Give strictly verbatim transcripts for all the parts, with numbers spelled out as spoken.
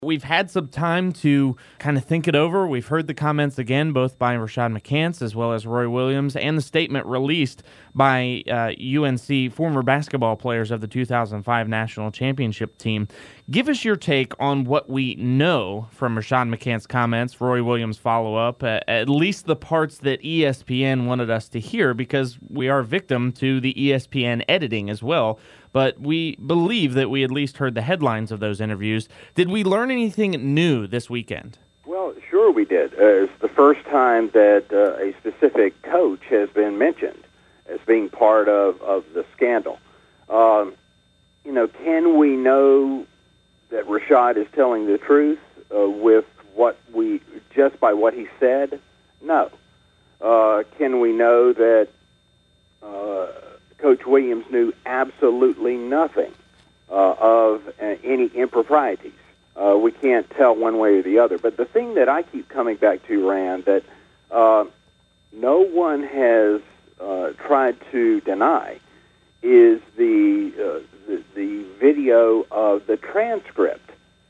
We've had some time to kind of think it over. We've heard the comments again, both by Rashad McCants as well as Roy Williams, and the statement released by uh, U N C former basketball players of the two thousand five national championship team. Give us your take on what we know from Rashad McCants' comments, Roy Williams' follow-up, uh, at least the parts that E S P N wanted us to hear, because we are victim to the E S P N editing as well. But we believe that we at least heard the headlines of those interviews. Did we learn anything new this weekend? Well, sure we did. Uh, it's the first time that uh, a specific coach has been mentioned as being part of, of the scandal. Um, you know, can we know that Rashad is telling the truth uh, with what we, just by what he said? No. Uh, can we know that uh, Coach Williams knew absolutely nothing uh, of uh, any improprieties? Uh, we can't tell one way or the other. But the thing that I keep coming back to, Rand, that uh, no one has uh, tried to deny is the, uh, the the video of the transcript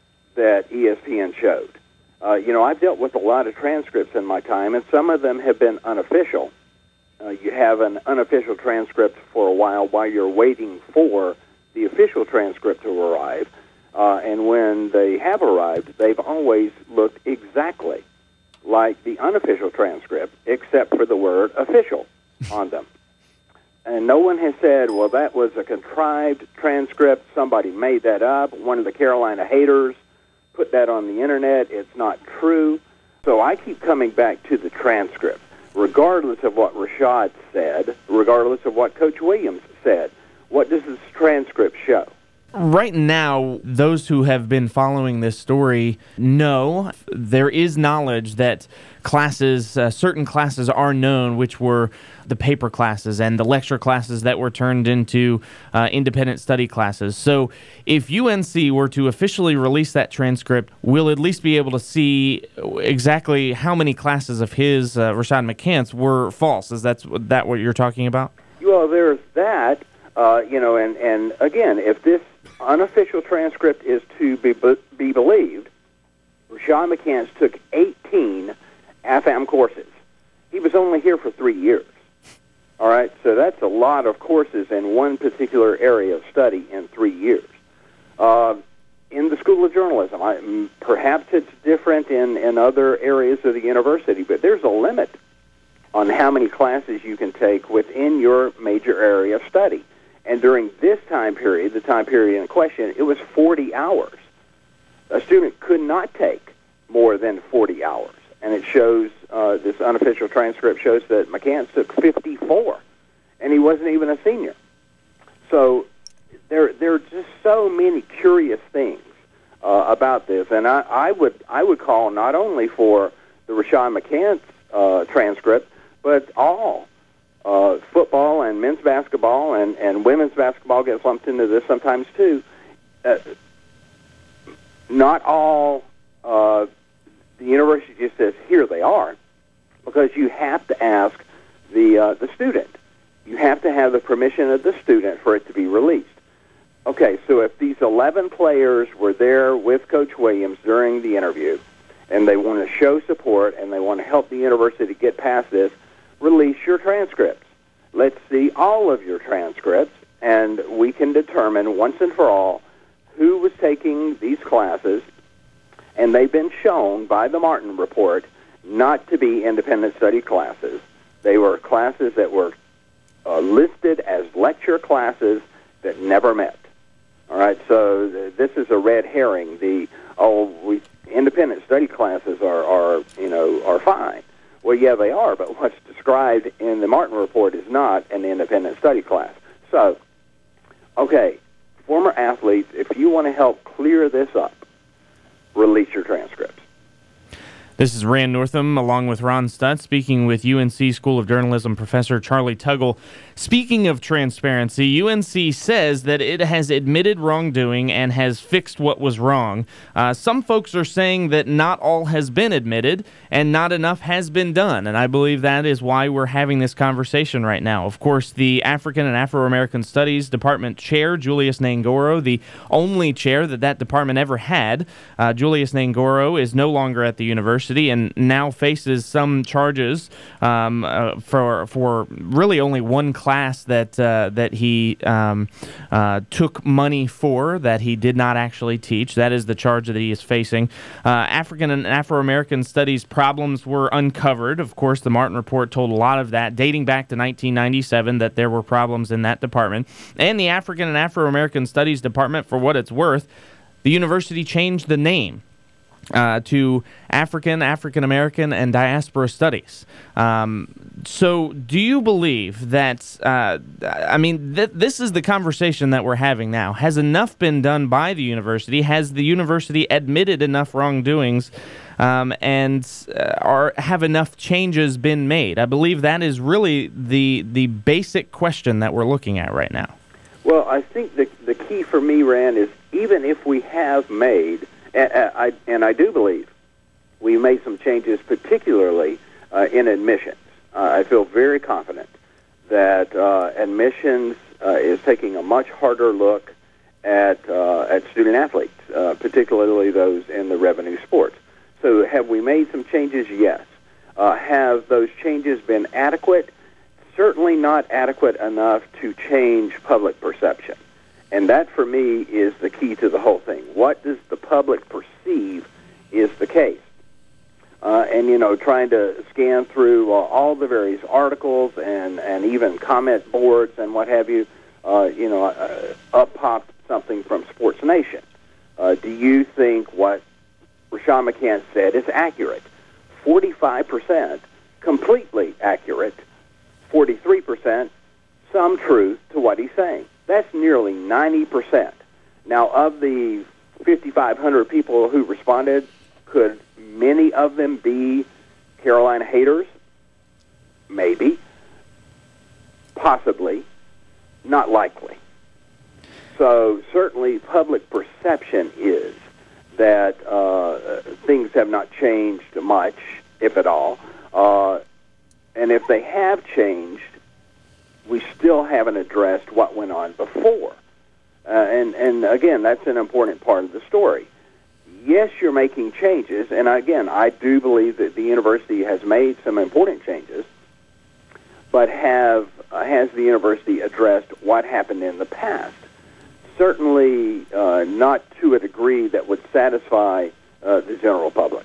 that E S P N showed. Uh, you know, I've dealt with a lot of transcripts in my time, and some of them have been unofficial. Uh, you have an unofficial transcript for a while while you're waiting for the official transcript to arrive. Uh, and when they have arrived, they've always looked exactly like the unofficial transcript, except for the word official on them. And no one has said, well, that was a contrived transcript. Somebody made that up. One of the Carolina haters put that on the internet. It's not true. So I keep coming back to the transcript. Regardless of what Rashad said, regardless of what Coach Williams said, what does this transcript show? Right now, those who have been following this story know there is knowledge that classes, uh, certain classes are known, which were the paper classes and the lecture classes that were turned into uh, independent study classes. So if U N C were to officially release that transcript, we'll at least be able to see exactly how many classes of his, uh, Rashad McCants, were false. Is that, that what you're talking about? Well, there's that, uh, you know, and, and again, if this unofficial transcript is to be, be believed, Rashad McCants took eighteen A F A M courses. He was only here for three years. All right, so that's a lot of courses in one particular area of study in three years. Uh, in the School of Journalism, I, perhaps it's different in, in other areas of the university, but there's a limit on how many classes you can take within your major area of study. And during this time period, the time period in question, it was forty hours. A student could not take more than forty hours. And it shows, uh, this unofficial transcript shows that McCants took fifty-four, and he wasn't even a senior. So there, there are just so many curious things uh, about this. And I, I would I would call not only for the Rashad McCants uh, transcript, but all Uh, football and men's basketball and, and women's basketball gets lumped into this sometimes too. Uh, not all, uh, the university just says, here they are, because you have to ask the, uh, the student. You have to have the permission of the student for it to be released. Okay, so if these eleven players were there with Coach Williams during the interview, and they want to show support and they want to help the university get past this, release your transcripts. Let's see all of your transcripts, and we can determine once and for all who was taking these classes, and they've been shown by the Martin Report not to be independent study classes. They were classes that were uh, listed as lecture classes that never met. All right, so th- this is a red herring. The oh, we independent study classes are, are you know are fine. Well, yeah, they are, but what's described in the Martin Report is not an independent study class. So, okay, former athletes, if you want to help clear this up, release your transcripts. This is Rand Northam along with Ron Stutt speaking with U N C School of Journalism professor Charlie Tuggle. Speaking of transparency, U N C says that it has admitted wrongdoing and has fixed what was wrong. Uh, some folks are saying that not all has been admitted and not enough has been done, and I believe that is why we're having this conversation right now. Of course, the African and Afro-American Studies Department chair, Julius Nangoro, the only chair that that department ever had, uh, Julius Nangoro is no longer at the university and now faces some charges um, uh, for for really only one class that uh, that he um, uh, took money for that he did not actually teach. That is the charge that he is facing. Uh, African and Afro-American Studies problems were uncovered. Of course, the Martin Report told a lot of that, dating back to nineteen ninety-seven, that there were problems in that department. And the African and Afro-American Studies Department, for what it's worth, the university changed the name Uh, to African, African American, and Diaspora Studies. Um, so do you believe that, uh, I mean, th- this is the conversation that we're having now. Has enough been done by the university? Has the university admitted enough wrongdoings? Um, and uh, are have enough changes been made? I believe that is really the the basic question that we're looking at right now. Well, I think the, the key for me, Rand, is even if we have made And I, and I do believe we made some changes, particularly uh, in admissions. Uh, I feel very confident that uh, admissions uh, is taking a much harder look at uh, at student athletes, uh, particularly those in the revenue sports. So have we made some changes? Yes. Uh, have those changes been adequate? Certainly not adequate enough to change public perception. And that, for me, is the key to the whole thing. What does the public perceive is the case? Uh, and, you know, trying to scan through uh, all the various articles and, and even comment boards and what have you, uh, you know, uh, up popped something from Sports Nation. Uh, do you think what Rashawn McCants said is accurate? forty-five percent completely accurate, forty-three percent some truth to what he's saying. That's nearly ninety percent. Now, of the fifty-five hundred people who responded, could many of them be Carolina haters? Maybe. Possibly. Not likely. So certainly public perception is that uh, things have not changed much, if at all. Uh, and if they have changed, we still haven't addressed what went on before. Uh, and, and again, that's an important part of the story. Yes, you're making changes, and again, I do believe that the university has made some important changes, but have uh, has the university addressed what happened in the past? Certainly uh, not to a degree that would satisfy uh, the general public.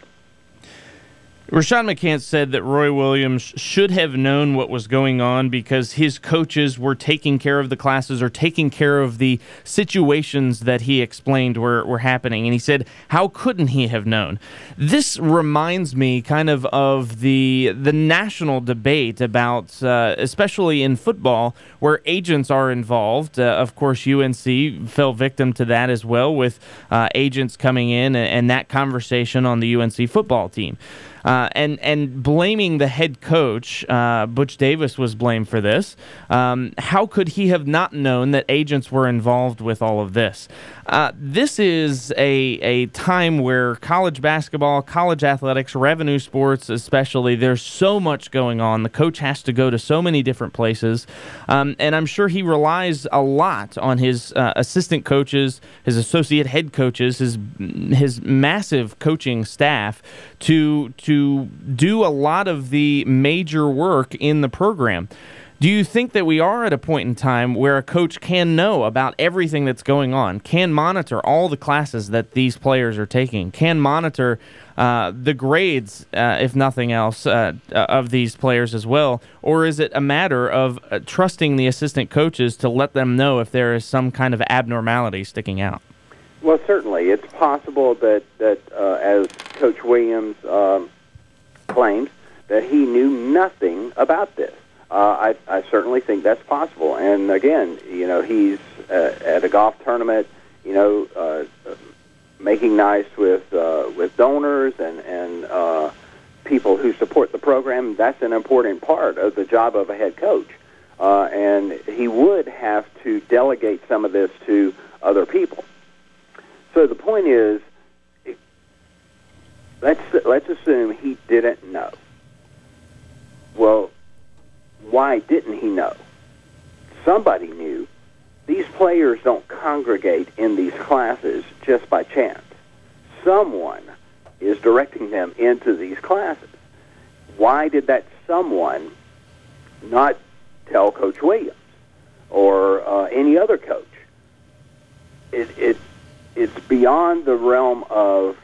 Rashawn McCants said that Roy Williams should have known what was going on because his coaches were taking care of the classes or taking care of the situations that he explained were, were happening. And he said, how couldn't he have known? This reminds me kind of of the the national debate about, uh, especially in football, where agents are involved. Uh, of course, U N C fell victim to that as well with uh, agents coming in and, and that conversation on the U N C football team. Uh, and and blaming the head coach, uh, Butch Davis was blamed for this. Um, how could he have not known that agents were involved with all of this? Uh, this is a a time where college basketball, college athletics, revenue sports especially, there's so much going on. The coach has to go to so many different places. Um, and I'm sure he relies a lot on his uh, assistant coaches, his associate head coaches, his his massive coaching staff to to do a lot of the major work in the program. Do you think that we are at a point in time where a coach can know about everything that's going on, can monitor all the classes that these players are taking, can monitor uh, the grades, uh, if nothing else, uh, of these players as well? Or is it a matter of uh, trusting the assistant coaches to let them know if there is some kind of abnormality sticking out? Well, certainly. It's possible that, that uh, as Coach Williams um, claims, that he knew nothing about this. Uh, I, I certainly think that's possible. And again, you know, he's uh, at a golf tournament, you know, uh, making nice with uh, with donors and and uh, people who support the program. That's an important part of the job of a head coach. Uh, and he would have to delegate some of this to other people. So the point is, let's let's assume he didn't know. Well, why didn't he know? Somebody knew. These players don't congregate in these classes just by chance. Someone is directing them into these classes. Why did that someone not tell Coach Williams or uh, any other coach? It, it it's beyond the realm of.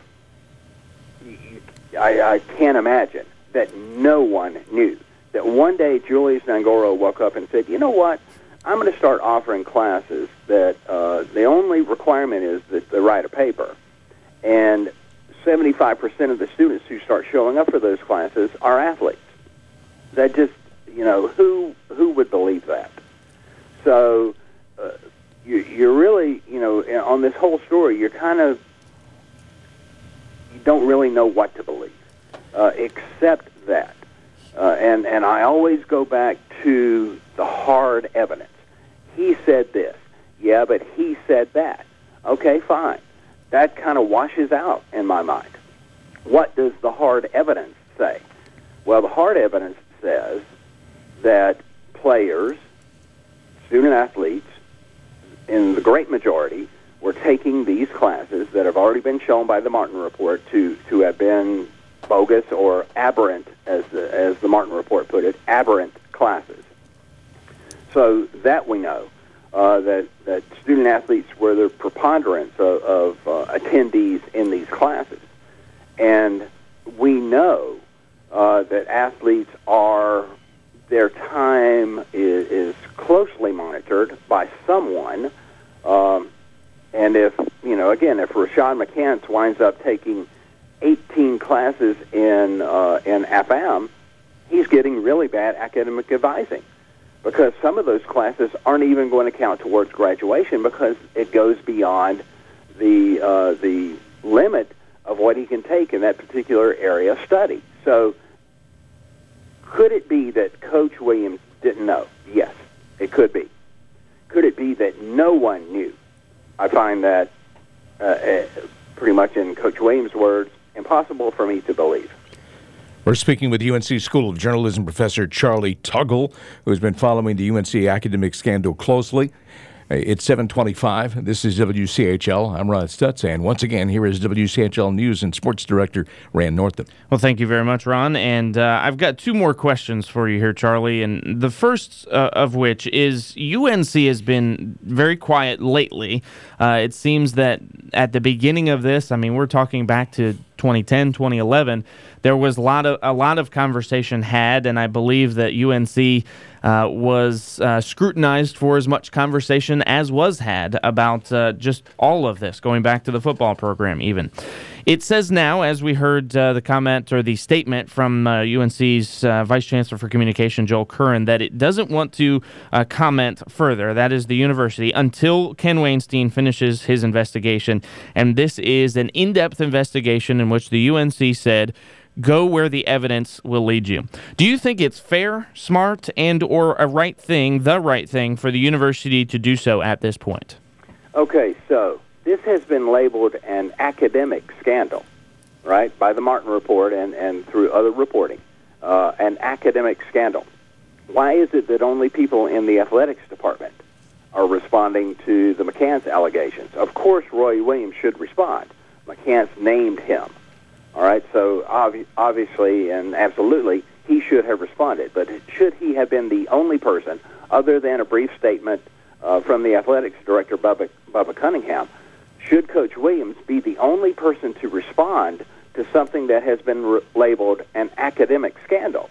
I, I can't imagine that no one knew. That one day Julius Nangoro woke up and said, "You know what? I'm going to start offering classes that uh, the only requirement is that they write a paper, and seventy-five percent of the students who start showing up for those classes are athletes." That just, you know, who who would believe that? So uh, you, you're really, you know, on this whole story, you're kind of, you don't really know what to believe, uh, except that. Uh, and, and I always go back to the hard evidence. He said this. Yeah, but he said that. Okay, fine. That kind of washes out in my mind. What does the hard evidence say? Well, the hard evidence says that players, student-athletes, in the great majority, were taking these classes that have already been shown by the Martin Report to, to have been bogus or aberrant, as the, as the Martin Report put it, aberrant classes. So that we know, uh, that, that student-athletes were the preponderance of, of uh, attendees in these classes. And we know uh, that athletes are, their time is, is closely monitored by someone. Um, and if, you know, again, if Rashad McCants winds up taking eighteen classes in uh, in A F A M, he's getting really bad academic advising, because some of those classes aren't even going to count towards graduation because it goes beyond the uh, the limit of what he can take in that particular area of study. So could it be that Coach Williams didn't know? Yes, it could be. Could it be that no one knew? I find that uh, uh, pretty much, in Coach Williams' words, impossible for me to believe. We're speaking with U N C School of Journalism professor Charlie Tuggle, who's been following the U N C academic scandal closely. It's seven twenty-five. This is W C H L. I'm Rod Stutz, and once again, here is W C H L News and Sports Director Rand Northam. Well, thank you very much, Ron. And uh, I've got two more questions for you here, Charlie. And the first uh, of which is, U N C has been very quiet lately. Uh, it seems that at the beginning of this, I mean, we're talking back to twenty ten, twenty eleven, there was a lot of a lot of conversation had, and I believe that U N C uh, was uh, scrutinized for as much conversation as was had about uh, just all of this, going back to the football program even. It says now, as we heard uh, the comment or the statement from uh, U N C's uh, Vice Chancellor for Communication, Joel Curran, that it doesn't want to uh, comment further, that is the university, until Ken Weinstein finishes his investigation. And this is an in-depth investigation in which the U N C said, go where the evidence will lead you. Do you think it's fair, smart, and or a right thing, the right thing, for the university to do so at this point? Okay, so this has been labeled an academic scandal, right, by the Martin Report and, and through other reporting, uh, an academic scandal. Why is it that only people in the athletics department are responding to the McCants allegations? Of course, Roy Williams should respond. McCants named him. All right, so ob- obviously and absolutely he should have responded. But should he have been the only person, other than a brief statement uh, from the athletics director, Bubba, Bubba Cunningham, should Coach Williams be the only person to respond to something that has been re- labeled an academic scandal?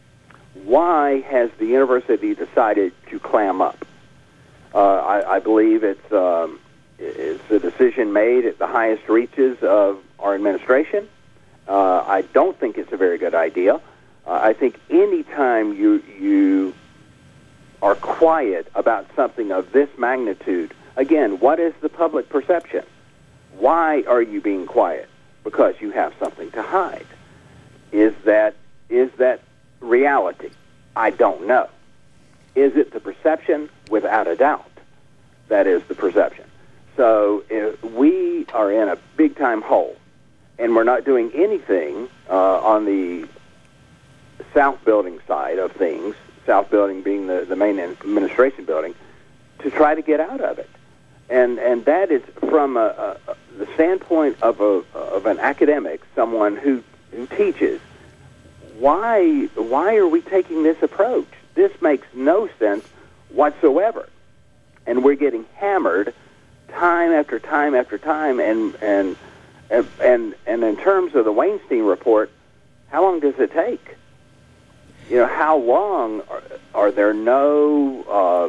Why has the university decided to clam up? Uh, I, I believe it's, um, it's a decision made at the highest reaches of our administration. Uh, I don't think it's a very good idea. Uh, I think any time you you are quiet about something of this magnitude, again, what is the public perception? Why are you being quiet? Because you have something to hide. Is that is that reality? I don't know. Is it the perception? Without a doubt, that is the perception. So if we are in a big-time hole, and we're not doing anything uh, on the South Building side of things, South Building being the, the main administration building, to try to get out of it. And and that is from a, a, the standpoint of a of an academic, someone who, who teaches. Why why are we taking this approach? This makes no sense whatsoever. And we're getting hammered time after time after time. And and and and in terms of the Weinstein report, how long does it take? You know, how long are, are there no uh,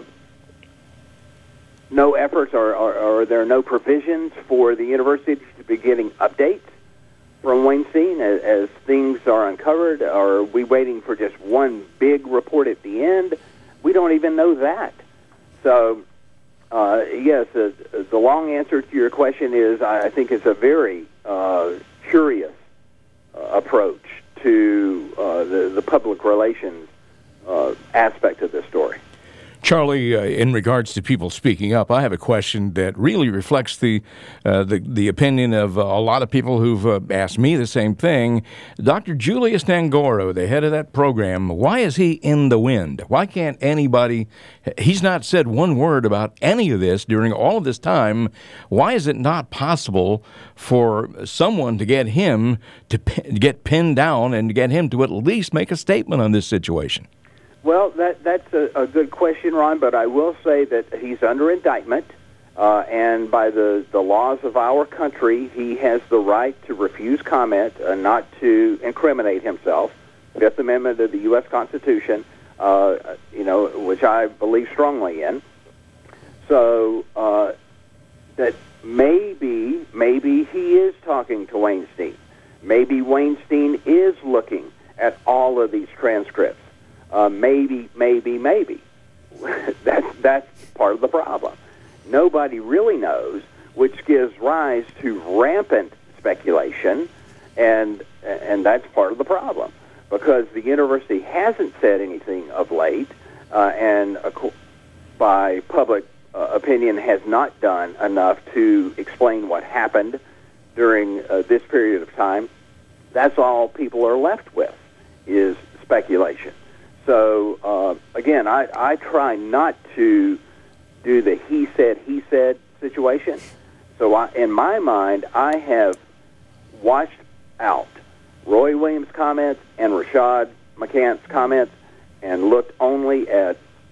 no efforts, or, or, or are there no provisions for the university to be getting updates from Weinstein as, as things are uncovered? Or are we waiting for just one big report at the end? We don't even know that. So, uh, yes, uh, the long answer to your question is I think it's a very uh, curious uh, approach to uh, the, the public relations uh, aspect of this story. Charlie, uh, in regards to people speaking up, I have a question that really reflects the uh, the, the opinion of uh, a lot of people who've uh, asked me the same thing. Doctor Julius Nangoro, the head of that program, why is he in the wind? Why can't anybody, he's not said one word about any of this during all of this time. Why is it not possible for someone to get him to, p- to get pinned down and to get him to at least make a statement on this situation? Well, that that's a, a good question, Ron, but I will say that he's under indictment, uh, and by the, the laws of our country, he has the right to refuse comment, uh, not to incriminate himself. Fifth Amendment of the U S Constitution, uh, you know, which I believe strongly in. So uh, that maybe, maybe he is talking to Weinstein. Maybe Weinstein is looking at all of these transcripts. Uh, maybe, maybe, maybe. that's that's part of the problem. Nobody really knows, which gives rise to rampant speculation, and and that's part of the problem because the university hasn't said anything of late, uh, and uh, by public uh, opinion has not done enough to explain what happened during uh, this period of time. That's all people are left with is speculation. So, uh, again, I, I try not to do the he said, he said situation. So, I, in my mind, I have watched out Roy Williams' comments and Rashad McCants' comments and looked only at,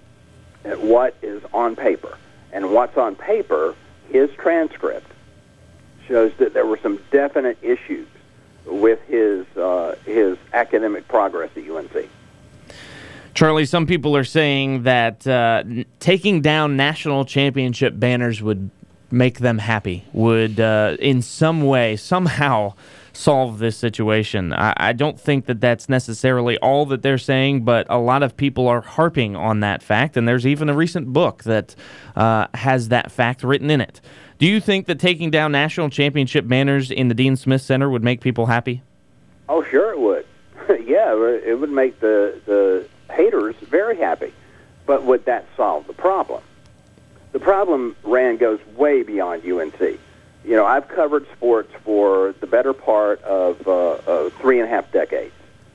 at what is on paper. And what's on paper, his transcript, shows that there were some definite issues with his uh, his academic progress at U N C. Charlie, some people are saying that uh, taking down national championship banners would make them happy, would uh, in some way, somehow solve this situation. I, I don't think that that's necessarily all that they're saying, but a lot of people are harping on that fact, and there's even a recent book that uh, has that fact written in it. Do you think that taking down national championship banners in the Dean Smith Center would make people happy? Oh, sure it would. Yeah, it would make the the haters very happy. But would that solve the problem? The problem, Rand, goes way beyond U N C. You know, I've covered sports for the better part of, uh, of three and a half decades.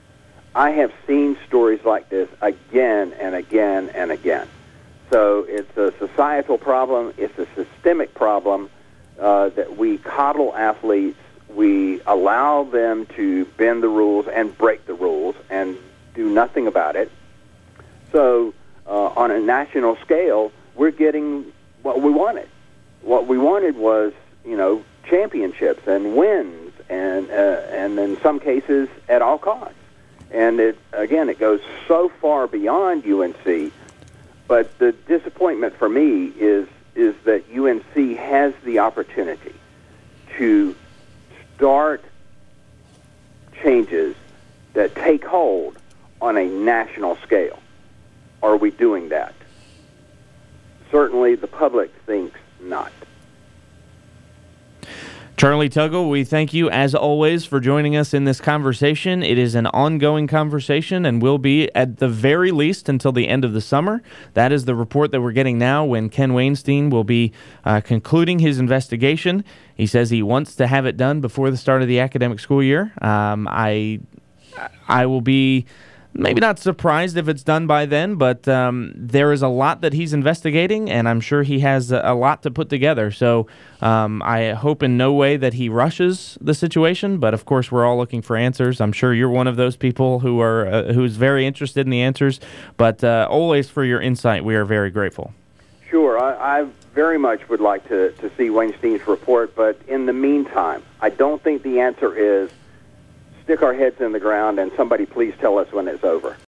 I have seen stories like this again and again and again. So it's a societal problem. It's a systemic problem uh, that we coddle athletes. We allow them to bend the rules and break the rules and do nothing about it. So uh, on a national scale, we're getting what we wanted. What we wanted was, you know, championships and wins, and uh, and in some cases at all costs. And it again, it goes so far beyond U N C. But the disappointment for me is is that U N C has the opportunity to start changes that take hold on a national scale. Are we doing that? Certainly the public thinks not. Charlie Tuggle, we thank you, as always, for joining us in this conversation. It is an ongoing conversation and will be, at the very least, until the end of the summer. That is the report that we're getting now, when Ken Wainstein will be uh, concluding his investigation. He says he wants to have it done before the start of the academic school year. Um, I, I will be... maybe not surprised if it's done by then, but um, there is a lot that he's investigating, and I'm sure he has a, a lot to put together. So um, I hope in no way that he rushes the situation, but of course we're all looking for answers. I'm sure you're one of those people who are uh, who's very interested in the answers, but uh, always for your insight, we are very grateful. Sure, I, I very much would like to, to see Wainstein's report, but in the meantime, I don't think the answer is stick our heads in the ground and somebody please tell us when it's over.